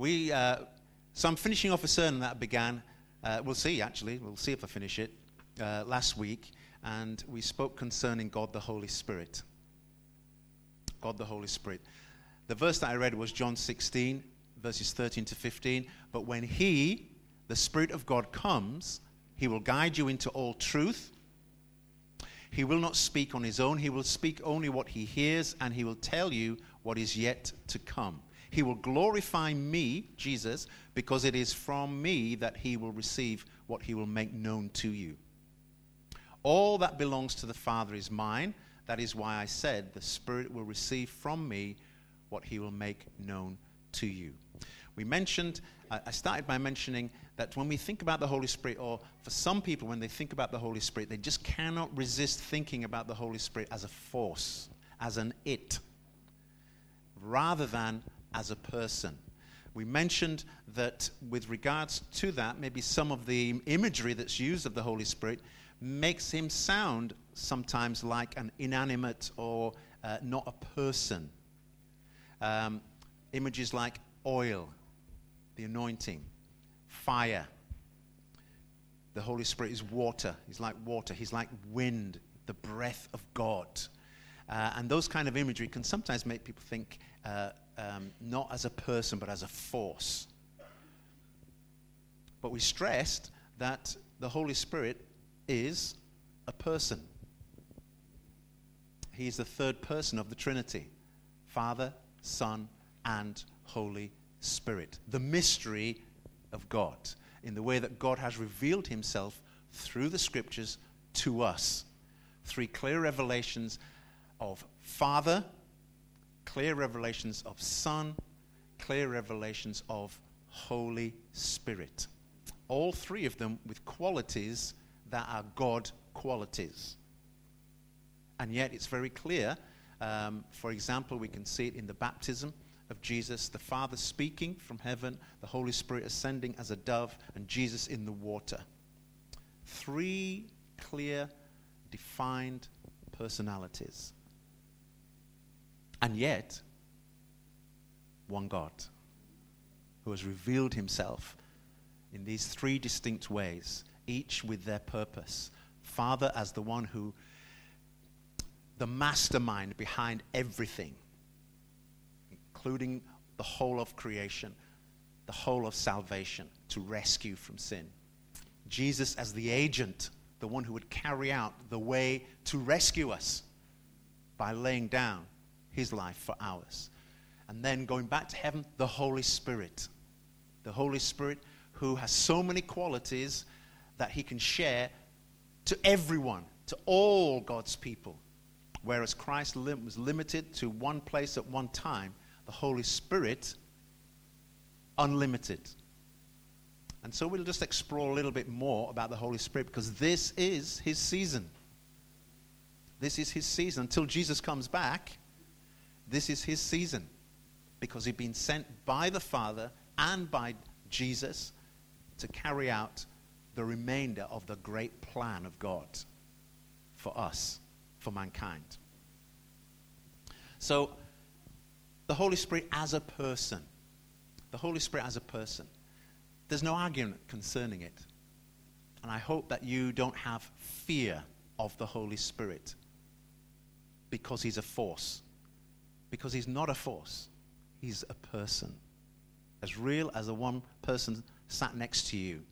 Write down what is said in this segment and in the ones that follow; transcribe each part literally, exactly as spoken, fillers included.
We, uh, so I'm finishing off a sermon that began, uh, we'll see actually, we'll see if I finish it, uh, last week, and we spoke concerning God the Holy Spirit. God the Holy Spirit. The verse that I read was John sixteen, verses thirteen to fifteen. But when he, the Spirit of God, comes, he will guide you into all truth. He will not speak on his own. He will speak only what he hears, and he will tell you what is yet to come. He will glorify me, Jesus, because it is from me that he will receive what he will make known to you. All that belongs to the Father is mine. That is why I said the Spirit will receive from me what he will make known to you. We mentioned, I started by mentioning that when we think about the Holy Spirit, or for some people when they think about the Holy Spirit, they just cannot resist thinking about the Holy Spirit as a force, as an it, rather than as a person. We mentioned that with regards to that, maybe some of the imagery that's used of the Holy Spirit makes him sound sometimes like an inanimate or uh, not a person. Um, images like oil, the anointing, fire. The Holy Spirit is water. He's like water. He's like wind, the breath of God. Uh, and those kind of imagery can sometimes make people think uh, um, not as a person, but as a force. But we stressed that the Holy Spirit is a person. He is the third person of the Trinity. Father, Son, and Holy Spirit. The mystery of God, in the way that God has revealed himself through the scriptures to us. Three clear revelations of Father, clear revelations of Son, clear revelations of Holy Spirit. All three of them with qualities that are God qualities. And yet it's very clear. Um, for example, we can see it in the baptism of Jesus, the Father speaking from heaven, the Holy Spirit ascending as a dove, and Jesus in the water. Three clear, defined personalities. And yet, one God who has revealed himself in these three distinct ways, each with their purpose. Father as the one who, the mastermind behind everything, including the whole of creation, the whole of salvation, to rescue from sin. Jesus as the agent, the one who would carry out the way to rescue us by laying down his life for ours. And then going back to heaven, the Holy Spirit. The Holy Spirit who has so many qualities that he can share to everyone, to all God's people. Whereas Christ lim- was limited to one place at one time, the Holy Spirit, unlimited. And so we'll just explore a little bit more about the Holy Spirit, because this is his season. This is his season. Until Jesus comes back, this is his season. Because he's been sent by the Father and by Jesus to carry out the remainder of the great plan of God for us, for mankind. So, the Holy Spirit as a person. The Holy Spirit as a person. There's no argument concerning it. And I hope that you don't have fear of the Holy Spirit because he's a force. Because he's not a force. He's a person. As real as the one person sat next to you.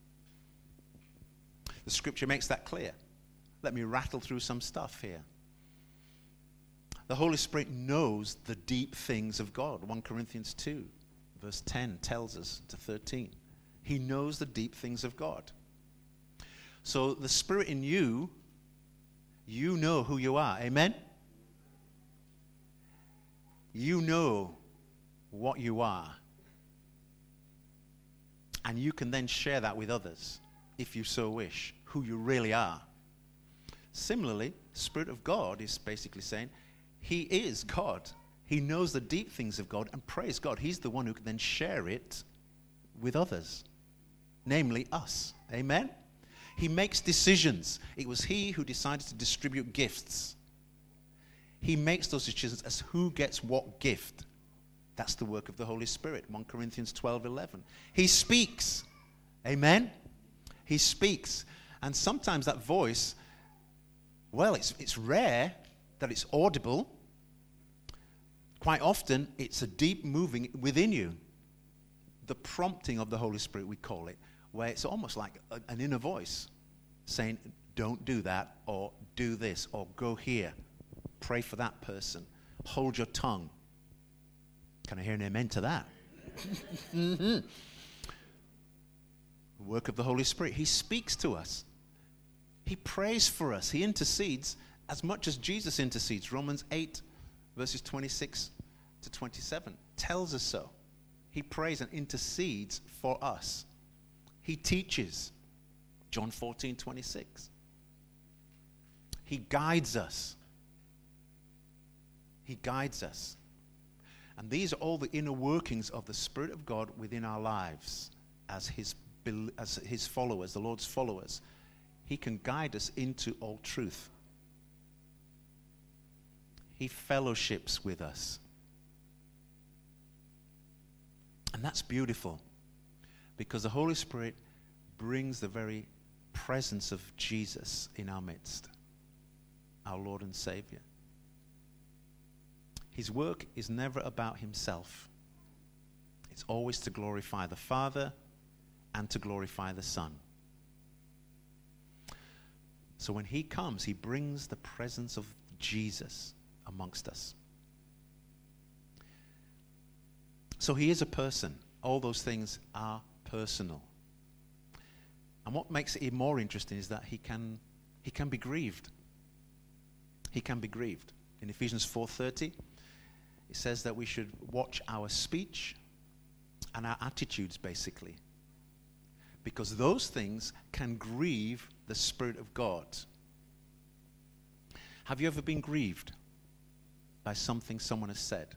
The scripture makes that clear. Let me rattle through some stuff here. The Holy Spirit knows the deep things of God. First Corinthians two, verse ten tells us to thirteen. He knows the deep things of God. So the Spirit in you, you know who you are. Amen? You know what you are. And you can then share that with others, if you so wish, who you really are. Similarly, the Spirit of God is basically saying, he is God. He knows the deep things of God, and praise God, he's the one who can then share it with others, namely us. Amen? He makes decisions. It was he who decided to distribute gifts. He makes those decisions as who gets what gift. That's the work of the Holy Spirit. First Corinthians twelve eleven. He speaks. Amen? He speaks. And sometimes that voice, well, it's, it's rare that it's audible. Quite often, it's a deep moving within you. The prompting of the Holy Spirit, we call it, where it's almost like a, an inner voice saying, don't do that, or do this, or go here. Pray for that person. Hold your tongue. Can I hear an amen to that? mm-hmm. The work of the Holy Spirit. He speaks to us. He prays for us. He intercedes as much as Jesus intercedes. Romans eight, verses twenty-six to twenty-seven tells us so. He prays and intercedes for us. He teaches. John fourteen, twenty-six. He guides us. He guides us. And these are all the inner workings of the Spirit of God within our lives as his, as his followers, the Lord's followers. He can guide us into all truth. He fellowships with us. And that's beautiful, because the Holy Spirit brings the very presence of Jesus in our midst, our Lord and Savior. His work is never about himself. It's always to glorify the Father and to glorify the Son. So when he comes, he brings the presence of Jesus amongst us. So he is a person. All those things are personal. And what makes it more interesting is that he can, he can be grieved. He can be grieved. In Ephesians four thirty, it says that we should watch our speech and our attitudes, basically, because those things can grieve the Spirit of God. Have you ever been grieved by something someone has said?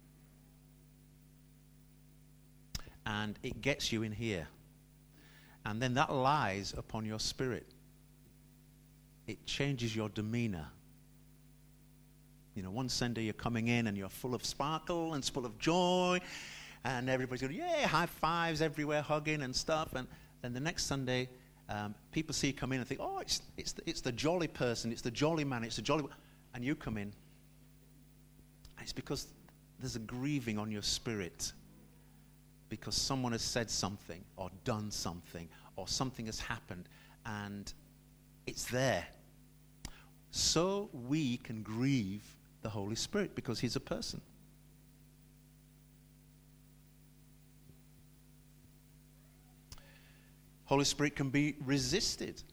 And it gets you in here. And then that lies upon your spirit. It changes your demeanor. You know, one Sunday you're coming in and you're full of sparkle and full of joy, and everybody's going, yeah, high fives everywhere, hugging and stuff. And then the next Sunday, um, people see you come in and think, oh, it's it's the, it's the jolly person, it's the jolly man, it's the jolly, and you come in. And it's because there's a grieving on your spirit, because someone has said something or done something or something has happened, and it's there. So we can grieve the Holy Spirit because he's a person. Holy Spirit can be resisted.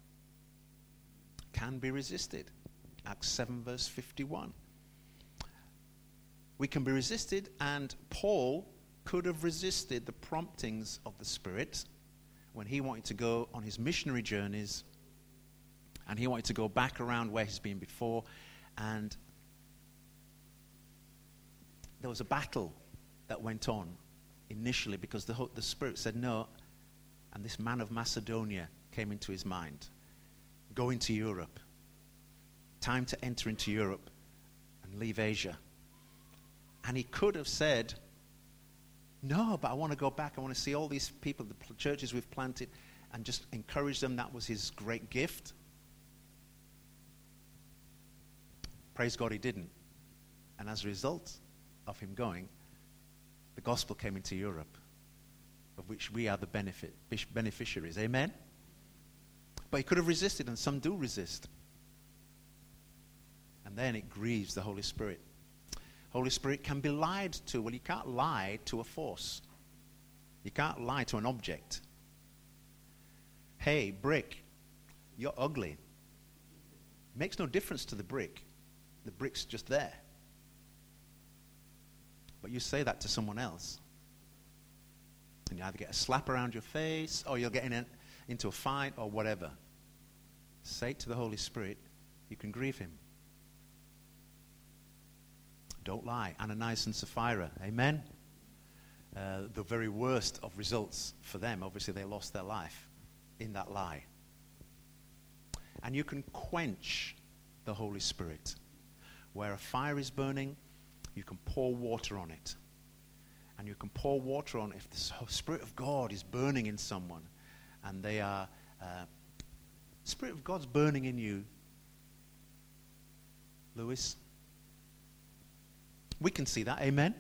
Can be resisted. Acts seven verse fifty-one. We can be resisted, and Paul could have resisted the promptings of the Spirit when he wanted to go on his missionary journeys, and he wanted to go back around where he's been before, and there was a battle that went on initially because the, the Spirit said no, and this man of Macedonia came into his mind. Go into Europe. Time to enter into Europe and leave Asia. And he could have said, no, but I want to go back. I want to see all these people, the churches we've planted, and just encourage them. That was his great gift. Praise God he didn't. And as a result of him going, the gospel came into Europe, of which we are the benefit, beneficiaries. Amen? But he could have resisted, and some do resist. And then it grieves the Holy Spirit. Holy Spirit can be lied to. Well, you can't lie to a force. You can't lie to an object. Hey, brick, you're ugly. Makes no difference to the brick. The brick's just there. But you say that to someone else, and you either get a slap around your face, or you'll get in a, into a fight, or whatever. Say it to the Holy Spirit, you can grieve him. Don't lie. Ananias and Sapphira, amen? Uh, the very worst of results for them. Obviously, they lost their life in that lie. And you can quench the Holy Spirit. Where a fire is burning, you can pour water on it. And you can pour water on if the Spirit of God is burning in someone and they are, uh, Spirit of God's burning in you, Lewis. We can see that, amen?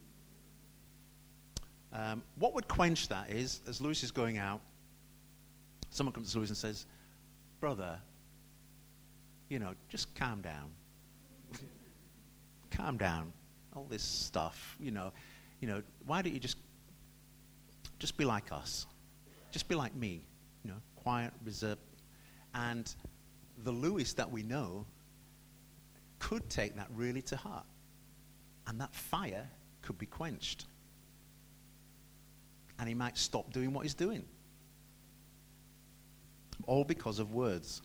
Um, what would quench that is, as Lewis is going out, someone comes to Lewis and says, brother, you know, just calm down. Calm down. All this stuff, you know. You know, why don't you just, just be like us? Just be like me, you know, quiet, reserved. And the Lewis that we know could take that really to heart. And that fire could be quenched. And he might stop doing what he's doing. All because of words.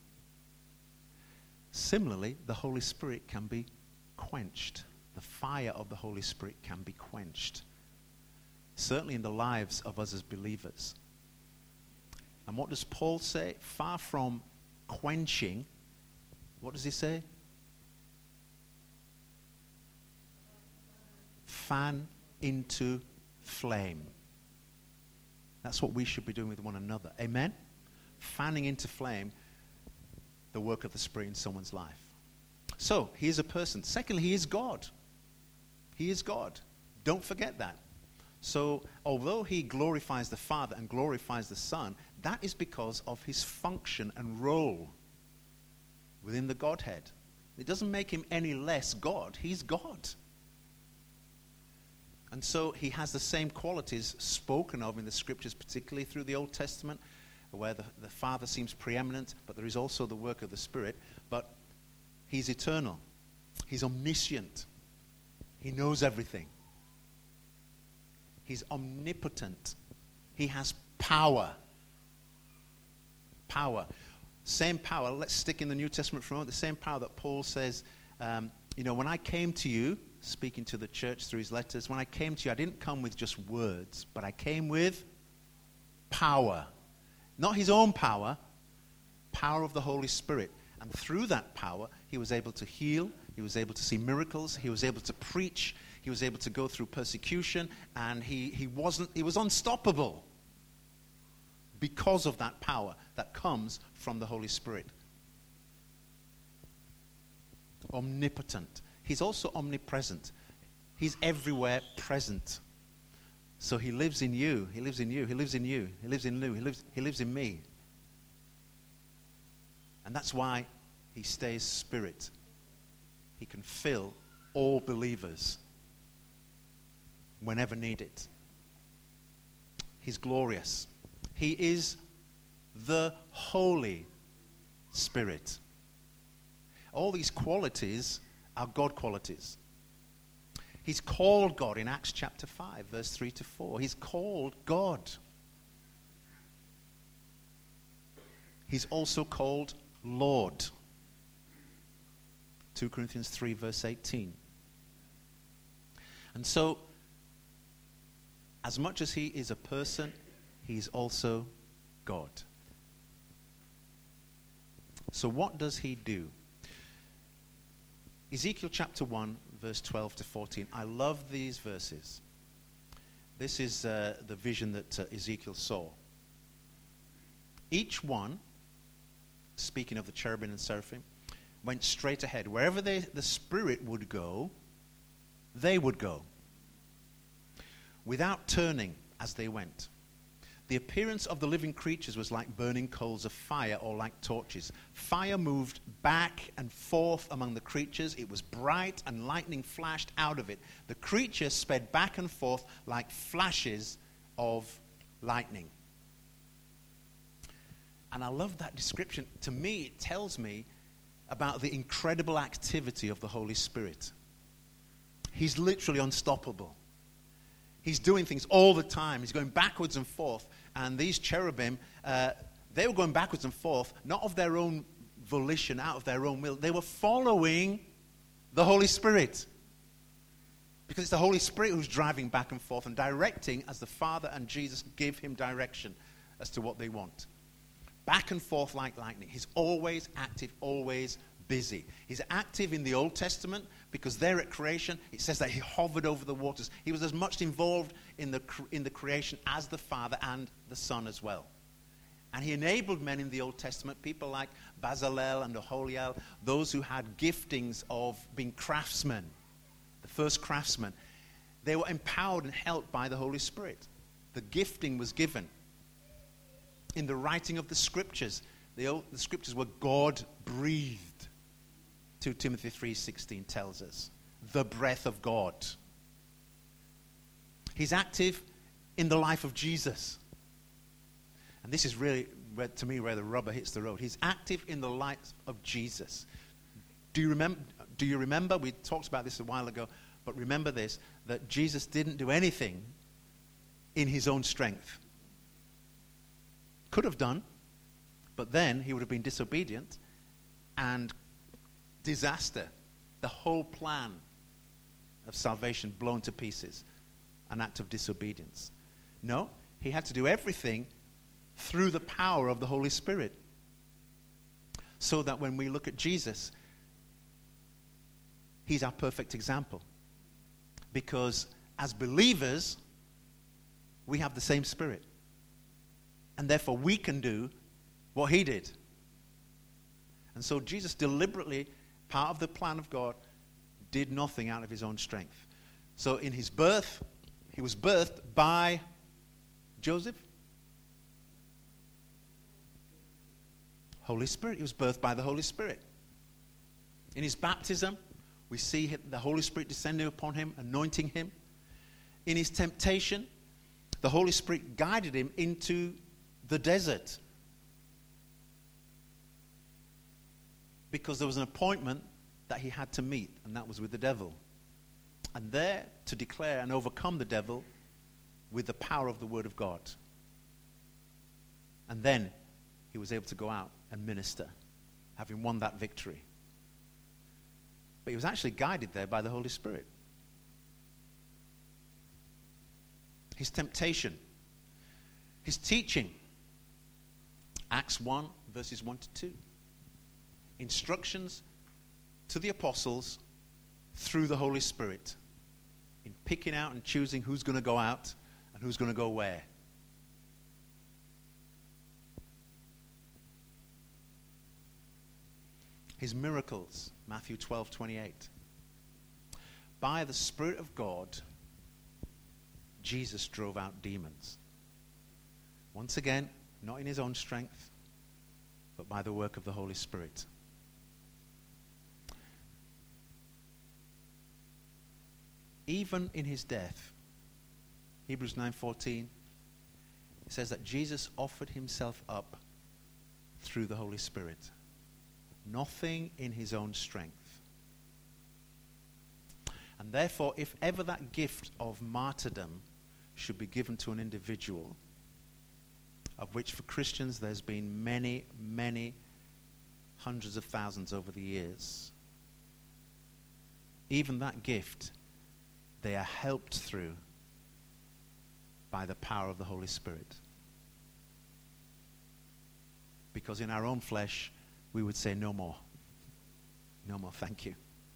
Similarly, the Holy Spirit can be quenched. The fire of the Holy Spirit can be quenched. Certainly in the lives of us as believers. And what does Paul say? Far from quenching, what does he say? Fan into flame. That's what we should be doing with one another. Amen? Fanning into flame the work of the Spirit in someone's life. So, he is a person. Secondly, he is God. He is God. Don't forget that. So, although he glorifies the Father and glorifies the Son, that is because of his function and role within the Godhead. It doesn't make him any less God. He's God. And so he has the same qualities spoken of in the Scriptures, particularly through the Old Testament, where the, the Father seems preeminent, but there is also the work of the Spirit. But he's eternal. He's omniscient. He knows everything. He's omnipotent. He has power. Power. Same power. Let's stick in the New Testament for a moment. The same power that Paul says, um, you know, when I came to you, speaking to the church through his letters, when I came to you, I didn't come with just words, but I came with power. Not his own power, power of the Holy Spirit. And through that power, he was able to heal, he was able to see miracles, he was able to preach, he was able to go through persecution, and he, he wasn't he was unstoppable because of that power that comes from the Holy Spirit. Omnipotent. He's also omnipresent. He's everywhere present. So he lives in you, he lives in you, he lives in you, he lives in Lou, he lives, he lives in me. And that's why he stays Spirit. He can fill all believers whenever needed. He's glorious. He is the Holy Spirit. All these qualities are God qualities. He's called God in Acts chapter five, verse three to four. He's called God. He's also called Lord. Second Corinthians three, verse eighteen. And so, as much as he is a person, he's also God. So what does he do? Ezekiel chapter one, verse twelve to fourteen. I love these verses. This is uh, the vision that uh, Ezekiel saw. Each one, speaking of the cherubim and seraphim, went straight ahead. Wherever they, the Spirit would go, they would go, without turning as they went. The appearance of the living creatures was like burning coals of fire or like torches. Fire moved back and forth among the creatures. It was bright and lightning flashed out of it. The creatures sped back and forth like flashes of lightning. And I love that description. To me, it tells me about the incredible activity of the Holy Spirit. He's literally unstoppable. He's doing things all the time. He's going backwards and forth. And these cherubim, uh, they were going backwards and forth, not of their own volition, out of their own will. They were following the Holy Spirit. Because it's the Holy Spirit who's driving back and forth and directing as the Father and Jesus give him direction as to what they want. Back and forth like lightning. He's always active, always busy. He's active in the Old Testament because there at creation, it says that he hovered over the waters. He was as much involved in the, in the creation as the Father and the Son as well. And he enabled men in the Old Testament, people like Bezalel and Aholiel, those who had giftings of being craftsmen, the first craftsmen. They were empowered and helped by the Holy Spirit. The gifting was given. In the writing of the scriptures, the, old, the scriptures were God-breathed. Second Timothy three sixteen tells us. The breath of God. He's active in the life of Jesus. And this is really, where, to me, where the rubber hits the road. He's active in the life of Jesus. Do you remember? Do you remember? We talked about this a while ago, but remember this, that Jesus didn't do anything in his own strength. Could have done, but then he would have been disobedient and disaster. The whole plan of salvation blown to pieces. An act of disobedience. No, he had to do everything through the power of the Holy Spirit. So that when we look at Jesus, he's our perfect example. Because as believers, we have the same Spirit. And therefore we can do what he did. And so Jesus deliberately, part of the plan of God, did nothing out of his own strength. So in his birth, he was birthed by Joseph. Holy Spirit. He was birthed by the Holy Spirit. In his baptism, we see the Holy Spirit descending upon him, anointing him. In his temptation, the Holy Spirit guided him into the desert. Because there was an appointment that he had to meet, and that was with the devil. And there to declare and overcome the devil with the power of the Word of God. And then he was able to go out and minister, having won that victory. But he was actually guided there by the Holy Spirit. His temptation, his teaching, Acts one, verses one to two. Instructions to the apostles through the Holy Spirit in picking out and choosing who's going to go out and who's going to go where. His miracles, Matthew twelve twenty-eight. By the Spirit of God, Jesus drove out demons. Once again, not in his own strength, but by the work of the Holy Spirit. Even in his death, Hebrews nine fourteen, it says that Jesus offered himself up through the Holy Spirit. Nothing in his own strength. And therefore, if ever that gift of martyrdom should be given to an individual, of which for Christians there's been many, many hundreds of thousands over the years, even that gift, they are helped through by the power of the Holy Spirit. Because in our own flesh, we would say no more. No more, thank you.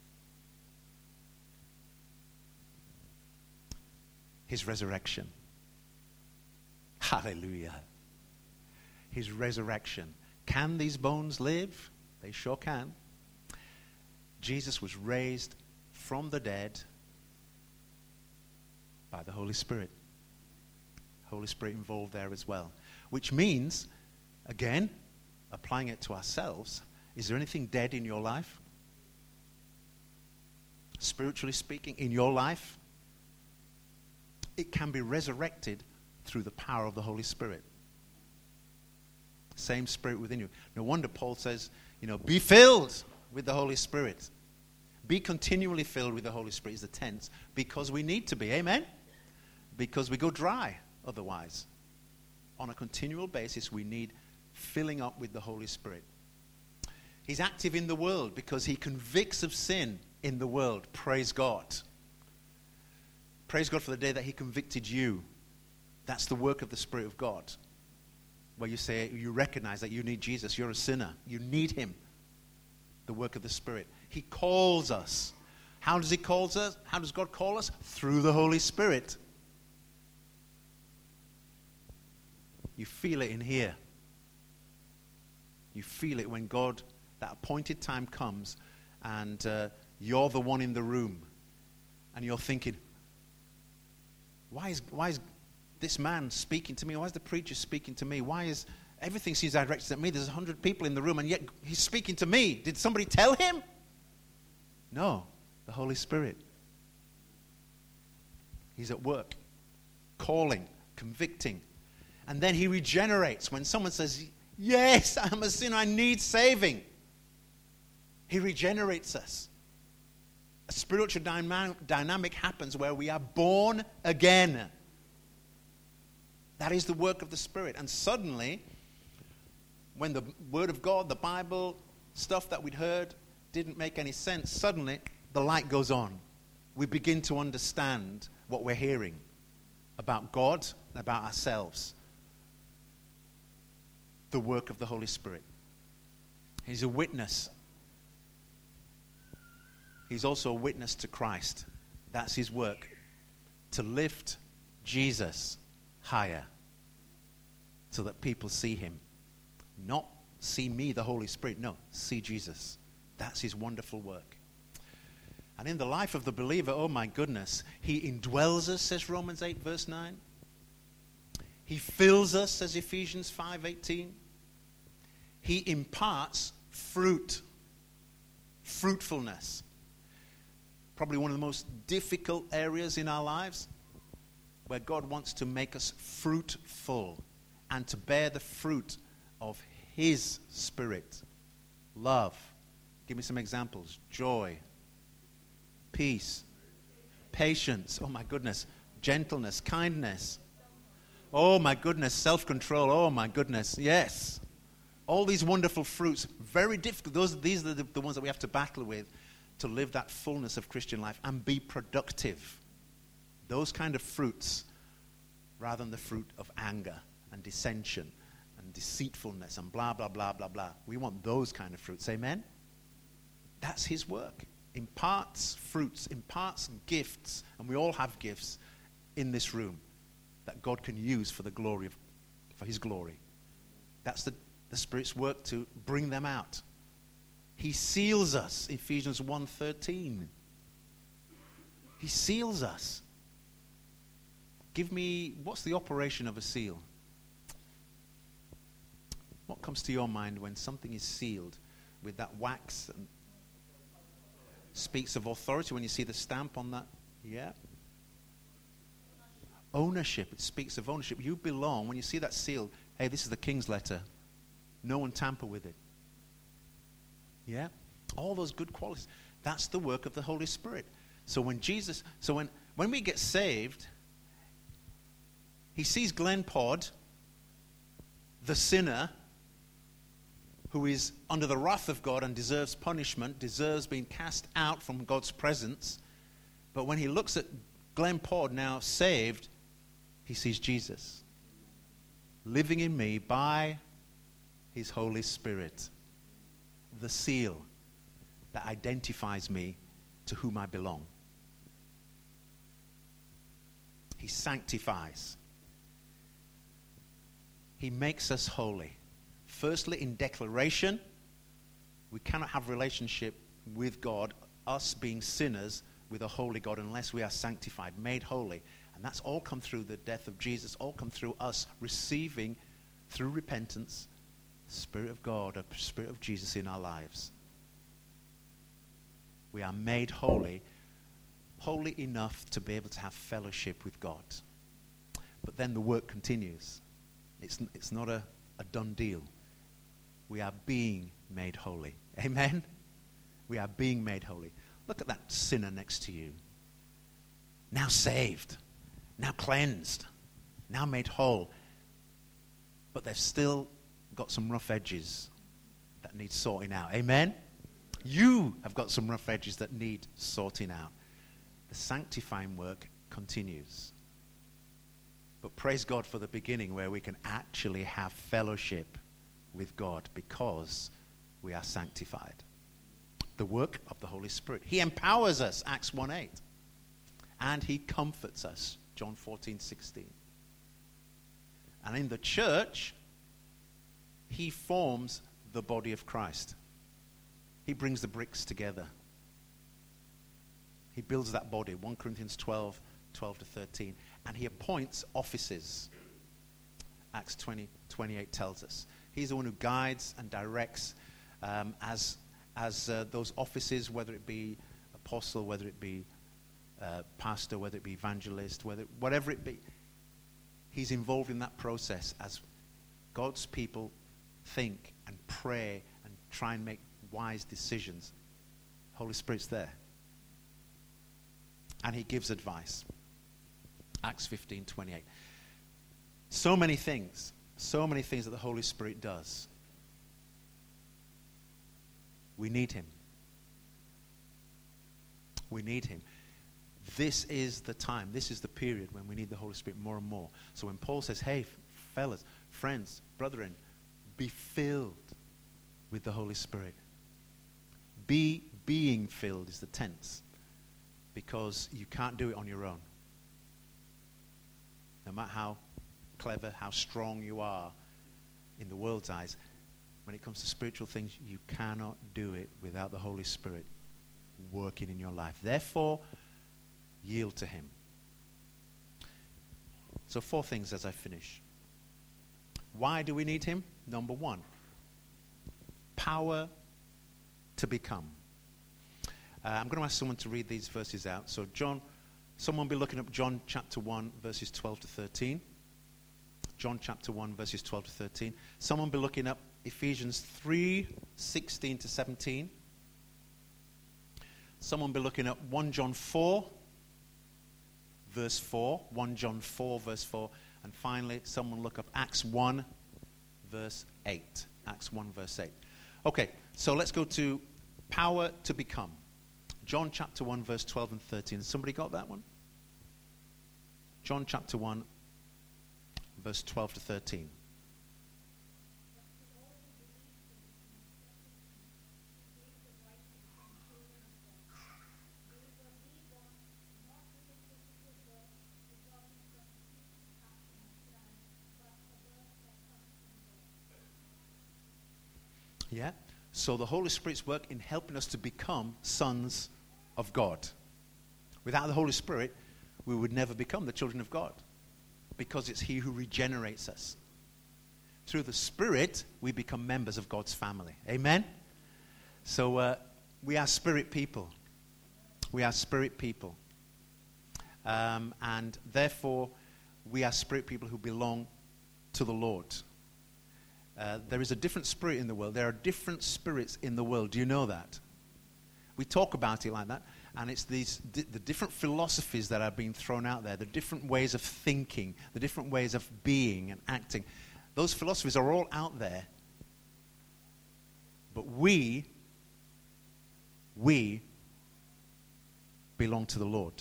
His resurrection. Hallelujah. His resurrection. Can these bones live? They sure can. Jesus was raised from the dead by the Holy Spirit. Holy Spirit involved there as well. Which means, again, applying it to ourselves, is there anything dead in your life? Spiritually speaking, in your life? It can be resurrected through the power of the Holy Spirit. Same Spirit within you. No wonder Paul says, you know, be filled with the Holy Spirit. Be continually filled with the Holy Spirit is the tense, because we need to be. Amen? Because we go dry otherwise. On a continual basis, we need filling up with the Holy Spirit. He's active in the world because he convicts of sin in the world. Praise God. Praise God for the day that he convicted you. That's the work of the Spirit of God. Where you say, you recognize that you need Jesus. You're a sinner. You need him. the work of the Spirit. He calls us. How does he call us? How does God call us? Through the Holy Spirit. You feel it in here. You feel it when God, that appointed time comes, and uh, you're the one in the room, and you're thinking, why is why is this man speaking to me? Why is the preacher speaking to me? Why is everything seems directed at me? There's a hundred people in the room, and yet he's speaking to me. Did somebody tell him? No, the Holy Spirit. He's at work, calling, convicting. And then he regenerates. When someone says, yes, I'm a sinner, I need saving, he regenerates us. A spiritual dyma- dynamic happens where we are born again. That is the work of the Spirit. And suddenly, when the Word of God, the Bible, stuff that we'd heard didn't make any sense, suddenly the light goes on. We begin to understand what we're hearing about God, about ourselves. The work of the Holy Spirit. He's a witness. He's also a witness to Christ. That's his work. To lift Jesus higher so that people see him. Not see me, the Holy Spirit. No, see Jesus. That's his wonderful work. And in the life of the believer, oh my goodness, he indwells us, says Romans eight, verse nine. He fills us, says Ephesians five eighteen. He imparts fruit, fruitfulness. Probably one of the most difficult areas in our lives, where God wants to make us fruitful and to bear the fruit of his Spirit. Love. Give me some examples. Joy. Peace. Patience. Oh my goodness. Gentleness. Kindness. Oh my goodness. Self-control. Oh my goodness. Yes. All these wonderful fruits. Very difficult. Those, these are the, the ones that we have to battle with to live that fullness of Christian life and be productive. Those kind of fruits, rather than the fruit of anger and dissension and deceitfulness and blah, blah, blah, blah, blah. We want those kind of fruits. Amen? That's his work. Imparts fruits, imparts gifts, and we all have gifts in this room that God can use for the glory of, for his glory. That's the, the Spirit's work to bring them out. He seals us, Ephesians one thirteen. He seals us. Give me, what's the operation of a seal? What comes to your mind when something is sealed with that wax and speaks of authority when you see the stamp on that? Yeah. Ownership. It speaks of ownership. You belong. When you see that seal, hey, this is the king's letter. No one tamper with it. Yeah? All those good qualities. That's the work of the Holy Spirit. So when Jesus, so when, when we get saved, he sees Glenn Pod, the sinner, who is under the wrath of God and deserves punishment, deserves being cast out from God's presence. But when he looks at Glenn Pod, now saved, he sees Jesus living in me by his Holy Spirit. The seal that identifies me to whom I belong. He sanctifies. He makes us holy. Firstly, in declaration, we cannot have relationship with God, us being sinners, with a holy God, unless we are sanctified, made holy. And that's all come through the death of Jesus, all come through us receiving, through repentance, the Spirit of God, the Spirit of Jesus in our lives. We are made holy, holy enough to be able to have fellowship with God. But then the work continues. It's, it's not a, a done deal. We are being made holy. Amen? We are being made holy. Look at that sinner next to you. Now saved. Now cleansed. Now made whole. But they've still got some rough edges that need sorting out. Amen? You have got some rough edges that need sorting out. The sanctifying work continues. But praise God for the beginning where we can actually have fellowship with God because we are sanctified. the work of the Holy Spirit. He empowers us, Acts one eight. And he comforts us, John fourteen sixteen. And in the church, he forms the body of Christ. He brings the bricks together. He builds that body, First Corinthians twelve, twelve to thirteen. And he appoints offices. Acts twenty, twenty-eight tells us. He's the one who guides and directs um, as, as uh, those offices, whether it be apostle, whether it be uh, pastor, whether it be evangelist, whether whatever it be. He's involved in that process as God's people think and pray and try and make wise decisions. Holy Spirit's there. And he gives advice. Acts fifteen twenty-eight. So many things, so many things that the Holy Spirit does. We need him. We need him. This is the time, this is the period when we need the Holy Spirit more and more. So when Paul says, hey, fellas, friends, brethren, be filled with the Holy Spirit. Be being filled is the tense, because you can't do it on your own. No matter how clever, how strong you are in the world's eyes, when it comes to spiritual things, you cannot do it without the Holy Spirit working in your life. Therefore, yield to him. So four things as I finish. Why do we need him? Number one, power to become. Uh, I'm going to ask someone to read these verses out. So John, someone will be looking up John chapter one, verses twelve to thirteen. John chapter one, verses twelve to thirteen. Someone will be looking up Ephesians three, sixteen to seventeen. Someone will be looking up First John four, verse four. First John four, verse four. And finally, someone look up Acts one, verse eight. Acts one, verse eight. Okay, so let's go to power to become. John chapter one, verse twelve and thirteen. Somebody got that one? John chapter one, verse twelve to thirteen. Yeah? So the Holy Spirit's work in helping us to become sons of God. Without the Holy Spirit, we would never become the children of God, because it's he who regenerates us. Through the Spirit, we become members of God's family. Amen? So uh, we are spirit people. We are spirit people. Um, and therefore, we are spirit people who belong to the Lord. Uh, there is a different spirit in the world. There are different spirits in the world. Do you know that? We talk about it like that. And it's these di- the different philosophies that are being thrown out there, the different ways of thinking, the different ways of being and acting. Those philosophies are all out there. But we, we belong to the Lord.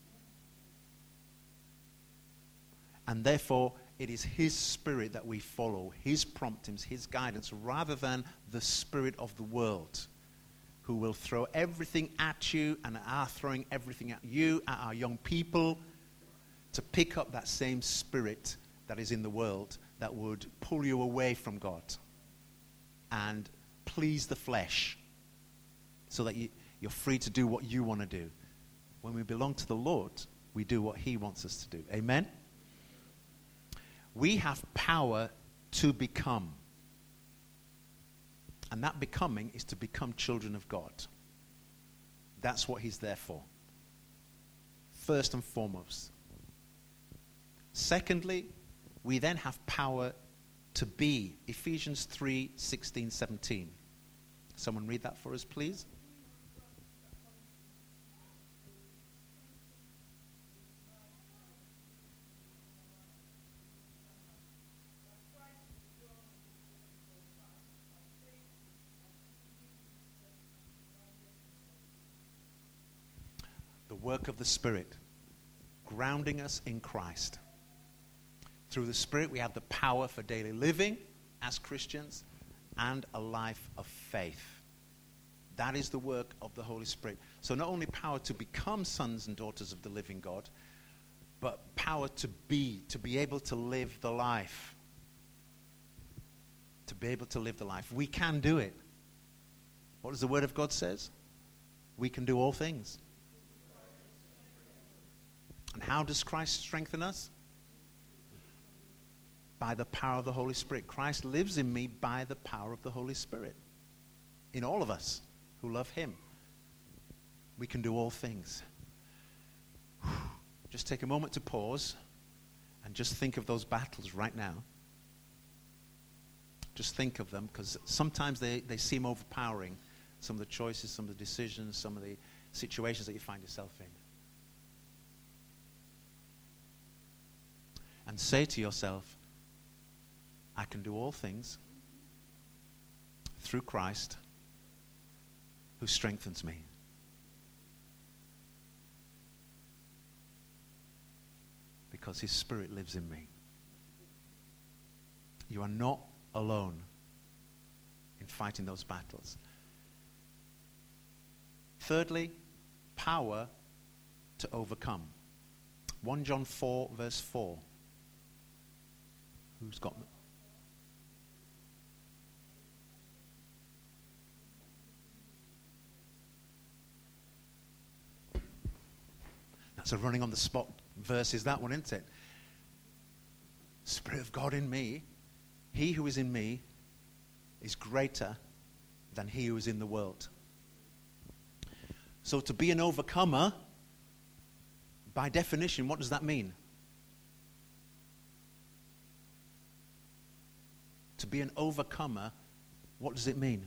And therefore, it is his spirit that we follow, his promptings, his guidance, rather than the spirit of the world, who will throw everything at you and are throwing everything at you, at our young people, to pick up that same spirit that is in the world that would pull you away from God and please the flesh so that you, you're free to do what you want to do. When we belong to the Lord, we do what he wants us to do. Amen? We have power to become. And that becoming is to become children of God. That's what he's there for. First and foremost. Secondly, we then have power to be. Ephesians three, sixteen, seventeen. Someone read that for us, please. The work of the Spirit, grounding us in Christ. Through the Spirit, we have the power for daily living as Christians and a life of faith. That is the work of the Holy Spirit. So not only power to become sons and daughters of the living God, but power to be, to be able to live the life. To be able to live the life. We can do it. What does the Word of God says? We can do all things. And how does Christ strengthen us? By the power of the Holy Spirit. Christ lives in me by the power of the Holy Spirit. In all of us who love Him. We can do all things. Just take a moment to pause and just think of those battles right now. Just think of them, because sometimes they, they seem overpowering. Some of the choices, some of the decisions, some of the situations that you find yourself in. And say to yourself, I can do all things through Christ who strengthens me. Because His Spirit lives in me. You are not alone in fighting those battles. Thirdly, power to overcome. First John four, verse four. Who's got them? That's a running on the spot verse, is that one, isn't it? Spirit of God in me, He who is in me is greater than he who is in the world. So to be an overcomer, by definition, what does that mean? To be an overcomer, what does it mean?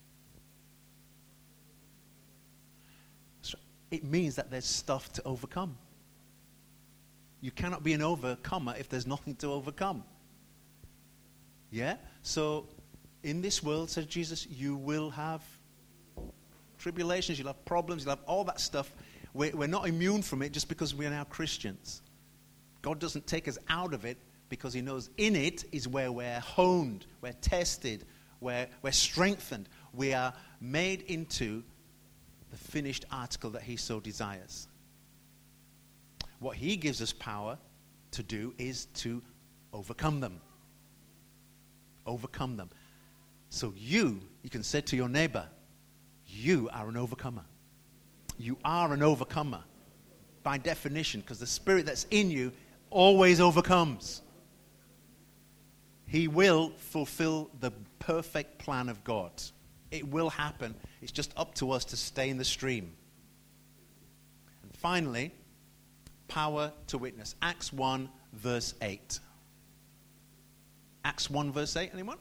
It means that there's stuff to overcome. You cannot be an overcomer if there's nothing to overcome. Yeah? So, in this world, says Jesus, you will have tribulations, you'll have problems, you'll have all that stuff. We're, we're not immune from it just because we are now Christians. God doesn't take us out of it because He knows in it is where we're honed, we're tested, we're, we're strengthened. We are made into the finished article that He so desires. What He gives us power to do is to overcome them. Overcome them. So you, you can say to your neighbor, you are an overcomer. You are an overcomer. By definition, because the Spirit that's in you always overcomes. He will fulfill the perfect plan of God. It will happen. It's just up to us to stay in the stream. And finally, power to witness. Acts one, verse eight. Acts one, verse eight, anyone?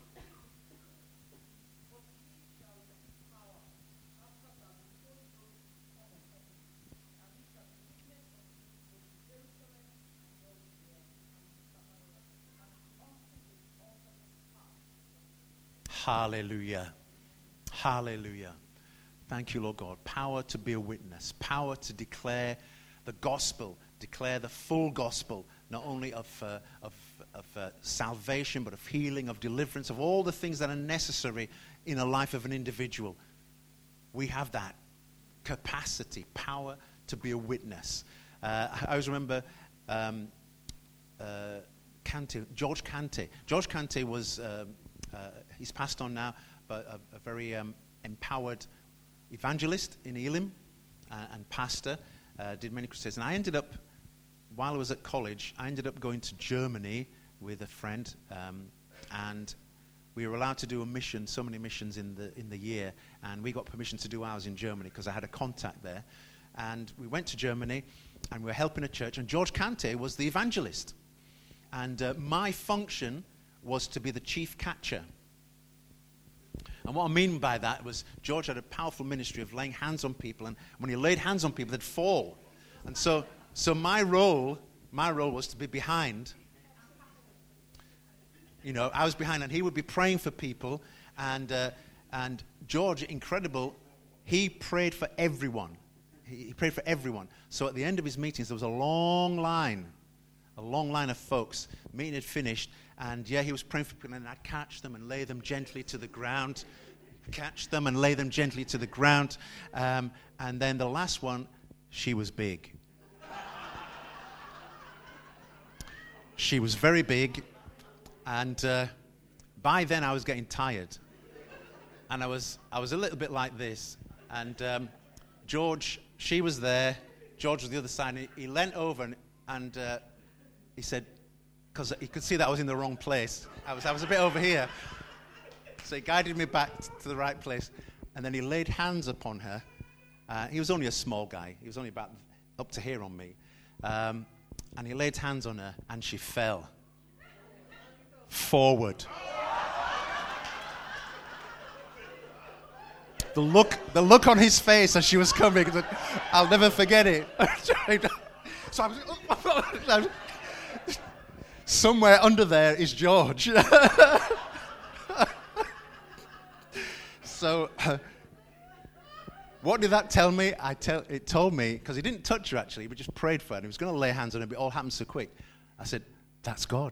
Hallelujah. Hallelujah. Thank you, Lord God. Power to be a witness. Power to declare the gospel. Declare the full gospel. Not only of, uh, of, of uh, salvation, but of healing, of deliverance, of all the things that are necessary in a life of an individual. We have that capacity, power to be a witness. Uh, I always remember um, uh, Canty, George Canty. George Canty was... Uh, Uh, he's passed on now, but a, a very um, empowered evangelist in Elim uh, and pastor, uh, did many crusades. And I ended up, while I was at college, I ended up going to Germany with a friend, um, and we were allowed to do a mission, so many missions in the in the year, and we got permission to do ours in Germany because I had a contact there. And we went to Germany, and we were helping a church, and George Canty was the evangelist. And uh, my function was to be the chief catcher. And what I mean by that was George had a powerful ministry of laying hands on people, and when he laid hands on people, they'd fall. And so so my role, my role was to be behind. You know, I was behind, and he would be praying for people, and uh, and George, incredible, he prayed for everyone. He, he prayed for everyone. So at the end of his meetings, there was a long line, a long line of folks. Meeting had finished, and yeah, he was praying for people, and I'd catch them and lay them gently to the ground, catch them and lay them gently to the ground. Um, and then the last one, she was big. She was very big, and uh, by then I was getting tired. And I was I was a little bit like this. And um, George, she was there. George was the other side. And he, he leant over and, and uh, he said, because he could see that I was in the wrong place. I was I was a bit over here. So he guided me back to the right place. And then he laid hands upon her. Uh, he was only a small guy. He was only about up to here on me. Um, and he laid hands on her, and she fell forward. The look, the look on his face as she was coming, I'll never forget it. So I was, somewhere under there is George. So, uh, what did that tell me? I tell it told me, because he didn't touch her actually, but just prayed for her. And he was going to lay hands on her, but it all happened so quick. I said, "That's God."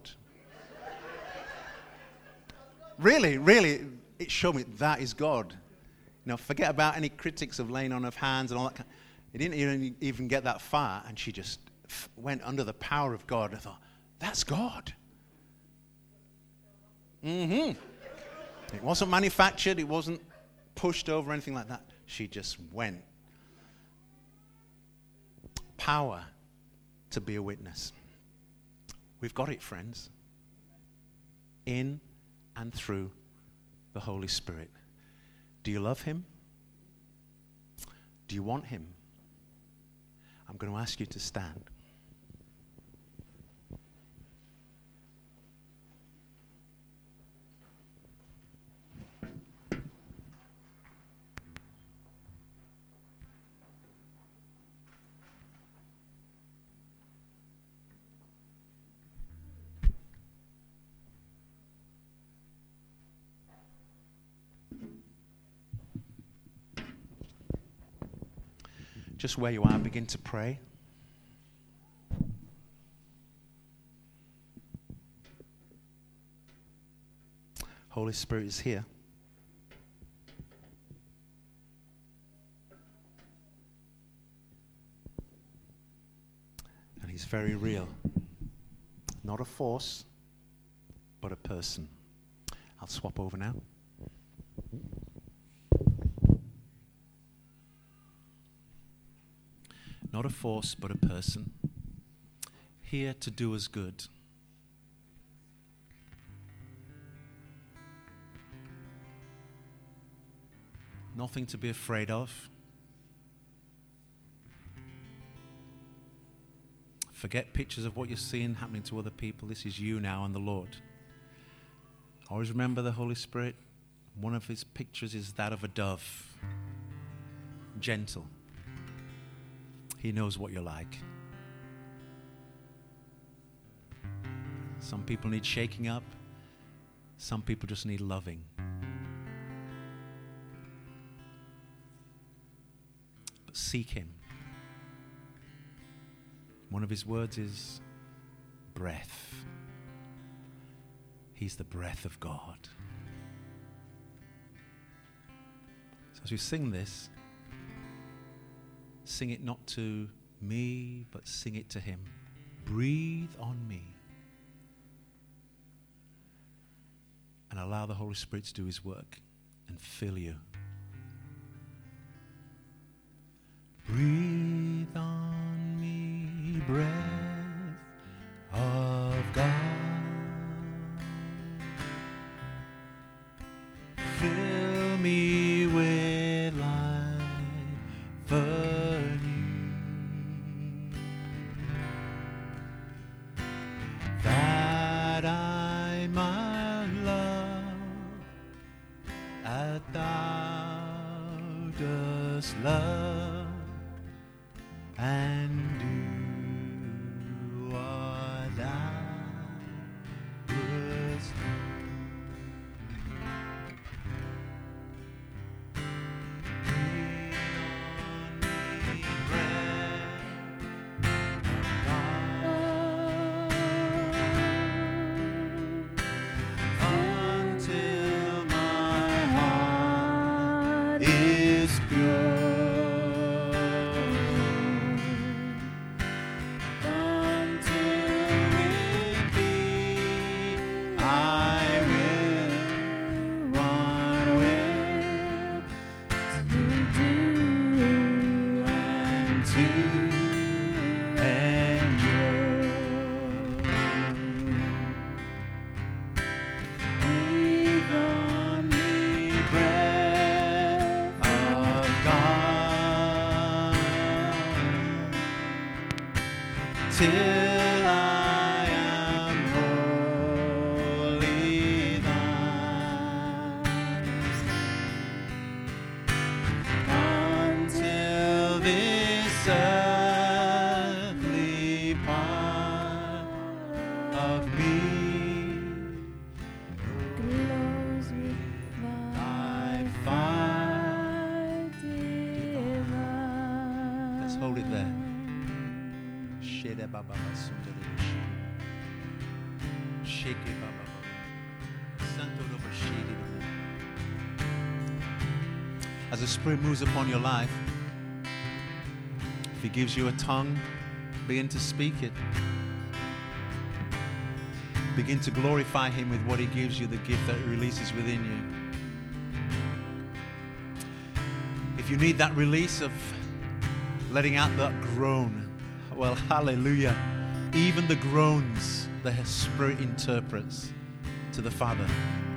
Really, really, it showed me that is God. You know, forget about any critics of laying on of hands and all that. He didn't even, even get that far, and she just f- went under the power of God. I thought, that's God. Mm-hmm. It wasn't manufactured. It wasn't pushed over or anything like that. She just went. Power to be a witness. We've got it, friends. In and through the Holy Spirit. Do you love him? Do you want him? I'm going to ask you to stand. Just where you are, begin to pray. Holy Spirit is here. And he's very real. Not a force, but a person. I'll swap over now. Not a force, but a person, here to do us good. Nothing to be afraid of. Forget pictures of what you're seeing happening to other people. This is you now and the Lord. Always remember the Holy Spirit. One of his pictures is that of a dove. Gentle. He knows what you're like. Some people need shaking up. Some people just need loving. But seek him. One of his words is breath. He's the breath of God. So as we sing this, sing it not to me, but sing it to him. Breathe on me. And allow the Holy Spirit to do his work and fill you. Breathe on me, breath of God. Fill me with life anew, that I might love as thou dost love, and do what thou wouldst do. till I am wholly thine. Until this earthly part of me glows with thy fire divine. Let's hold it there. Shede baba basunto de bishi. Sheke baba baba. Santo do bashidi do. As the Spirit moves upon your life, if He gives you a tongue, begin to speak it. Begin to glorify Him with what He gives you, the gift that He releases within you. If you need that release of letting out that groan, well, hallelujah. Even the groans the Spirit interprets to the Father.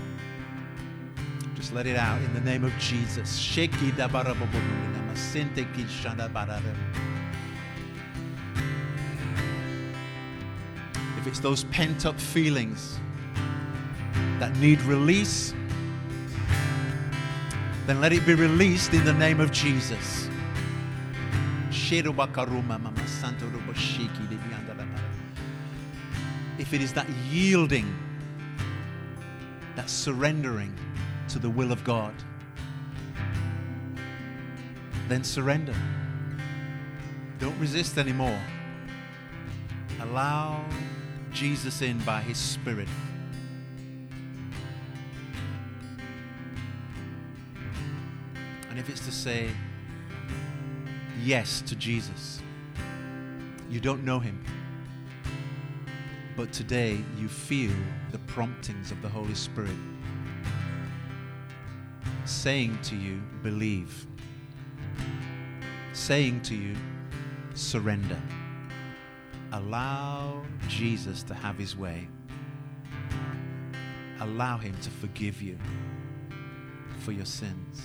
Just let it out in the name of Jesus. If it's those pent-up feelings that need release, then let it be released in the name of Jesus. If it is that yielding, that surrendering to the will of God, then surrender. Don't resist anymore. Allow Jesus in by His Spirit. And if it's to say yes to Jesus, you don't know Him, but today you feel the promptings of the Holy Spirit saying to you, believe. Saying to you, surrender. Allow Jesus to have His way. Allow Him to forgive you for your sins.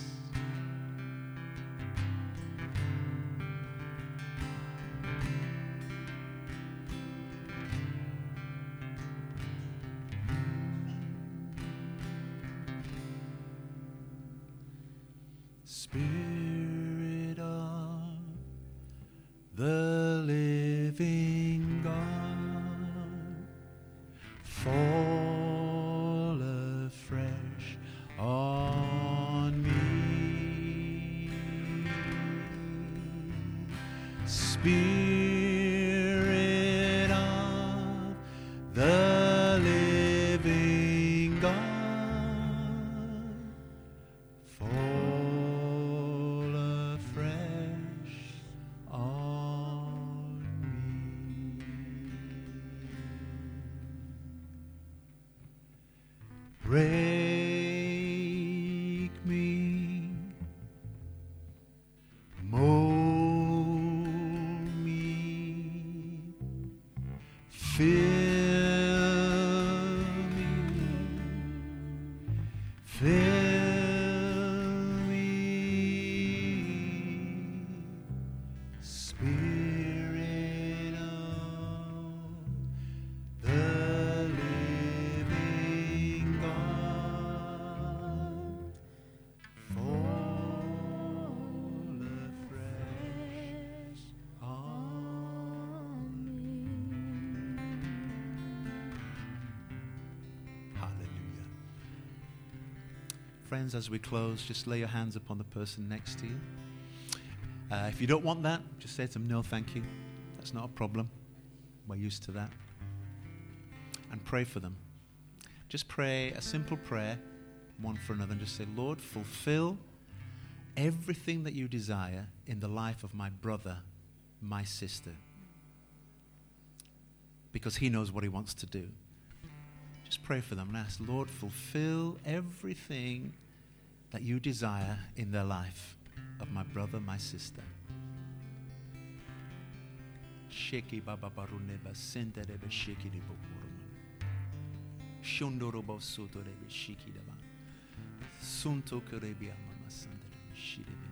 Spirit of the living God, fall afresh on me. Spirit of the living God, fall afresh on me. Break me, mold me, fill me, fill me, Spirit of the living God, fall afresh on me. Hallelujah. Friends, as we close, just lay your hands upon the person next to you. Uh, if you don't want that, just say to them, no, thank you. That's not a problem. We're used to that. And pray for them. Just pray a simple prayer, one for another, and just say, Lord, fulfill everything that you desire in the life of my brother, my sister. Because he knows what he wants to do. Just pray for them and ask, Lord, fulfill everything that you desire in their life of my brother, my sister. Sheki baba baruneba senderebe sheki de bokuruma. Shondorobo soto rebe shiki deba. Sunto kerebi amama senderebe shidebe.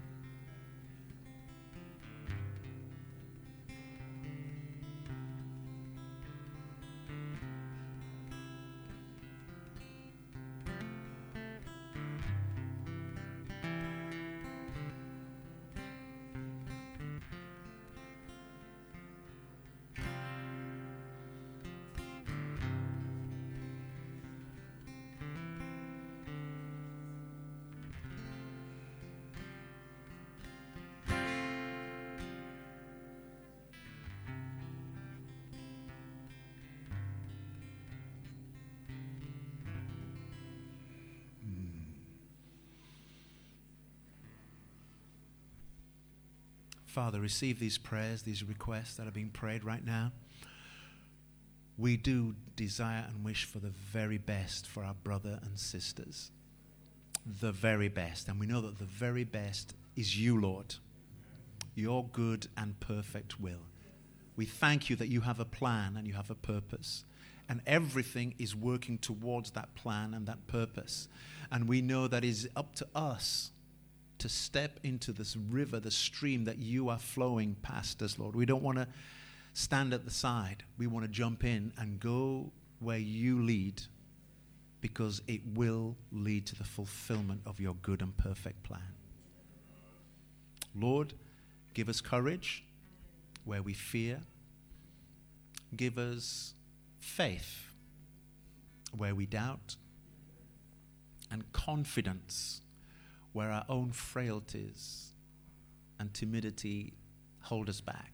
Father, receive these prayers, these requests that are being prayed right now. We do desire and wish for the very best for our brother and sisters. The very best. And we know that the very best is you, Lord. Your good and perfect will. We thank you that you have a plan and you have a purpose. And everything is working towards that plan and that purpose. And we know that it is up to us to step into this river, the stream that you are flowing past us, Lord. We don't want to stand at the side. We want to jump in and go where you lead, because it will lead to the fulfillment of your good and perfect plan. Lord, give us courage where we fear. Give us faith where we doubt. And confidence where our own frailties and timidity hold us back.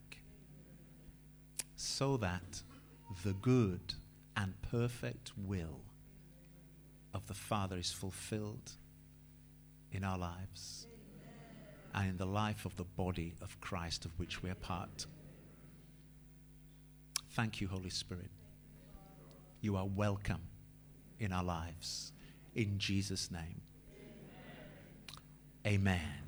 So that the good and perfect will of the Father is fulfilled in our lives and in the life of the body of Christ of which we are part. Thank you, Holy Spirit. You are welcome in our lives. In Jesus' name. Amen.